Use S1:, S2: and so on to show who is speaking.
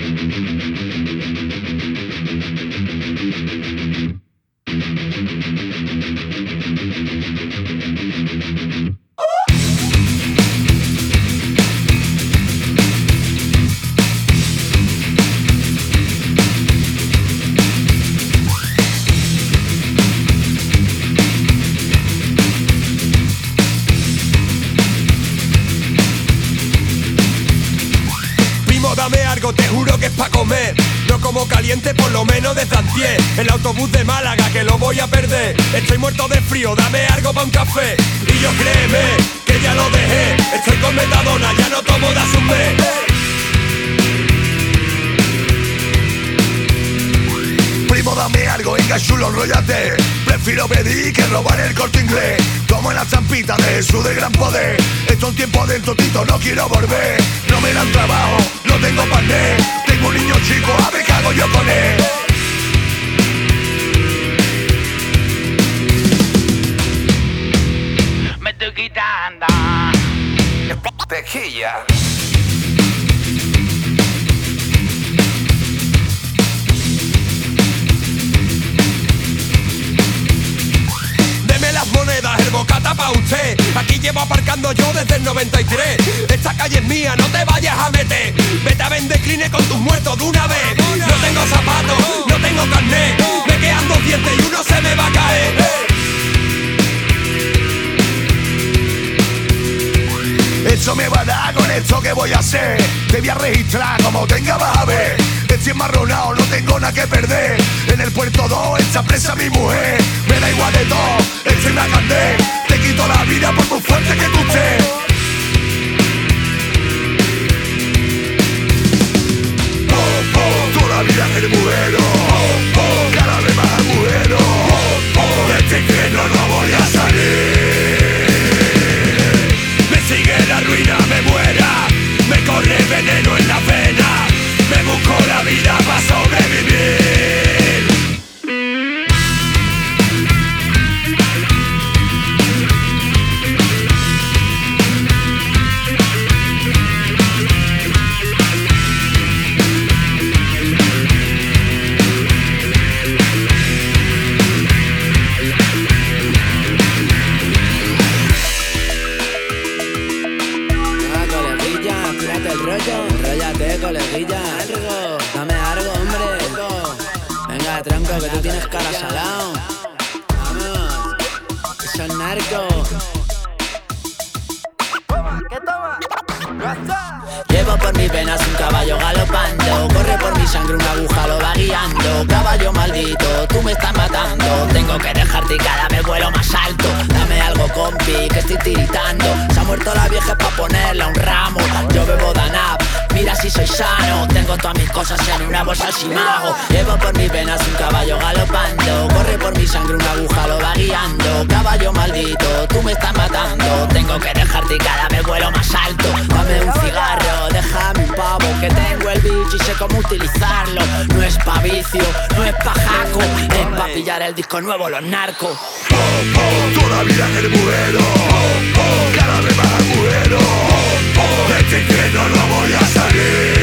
S1: Dame algo, te juro que es pa' comer. No como caliente, por lo menos de Zantier. El autobús de Málaga, que lo voy a perder. Estoy muerto de frío, dame algo pa' un café. Y yo créeme, que ya lo dejé. Estoy con metadona, ya no tomo de asumir.
S2: Primo, dame algo, venga chulo, enróllate. Prefiero pedir que robar el Corte Inglés. Como en la champita de Jesús de gran poder. Esto un tiempo adentro, Tito, no quiero volver. No me dan trabajo, no tengo pané. Tengo un niño chico, a ver qué hago yo con él.
S3: Me estoy quitando
S2: Tequilla.
S1: Las monedas, el bocata pa' usted. Aquí llevo aparcando yo desde el 93. Esta calle es mía, no te vayas a meter. Vete a vender cline con tus muertos de una vez. No tengo zapatos, no tengo carnet. Me quedan 2 dientes y uno se me va a caer.
S2: Eso me va a dar con esto que voy a hacer. Te voy a registrar, como tenga vas a ver. Estoy enmarronado, no tengo nada que perder. En el puerto 2 está presa mi mujer. Me da igual de todo, estoy una candé. Te quito la vida por muy fuerte que tú estés. Toda vida que muero, cada vez más muero. De este infierno no voy a salir.
S1: Me sigue la ruina, me muera. Me corre veneno en la vena. Me busco la vida para sobrevivir.
S4: Enróllate, coleguilla. Dame algo, hombre. Venga, tronco, que tú tienes cara salao. Vamos, que son narcos. Llevo por mis venas un caballo galopando. Corre por mi sangre una aguja, lo va guiando. Caballo maldito, tú me estás matando. Tengo que dejarte y cada vez vuelo más alto. Dame algo, compi, que estoy tiritando. Se ha muerto la vieja pa' ponerle un ramo. Yo bebo Danab, mira si soy sano. Tengo todas mis cosas en una bolsa sin mago. Llevo por mis venas un caballo galopando. Corre por mi sangre una aguja, lo va guiando. Caballo maldito, tú me estás matando. Tengo que dejarte y cada vez vuelo más alto. Dame un cigarro, déjame un pavo, que tengo el bicho y sé cómo utilizarlo. No es pa' vicio, no es pa' jaco, es pa' pillar el disco nuevo, los narcos.
S2: Toda vida que muero, cada vez más muero. De este infierno no voy a salir.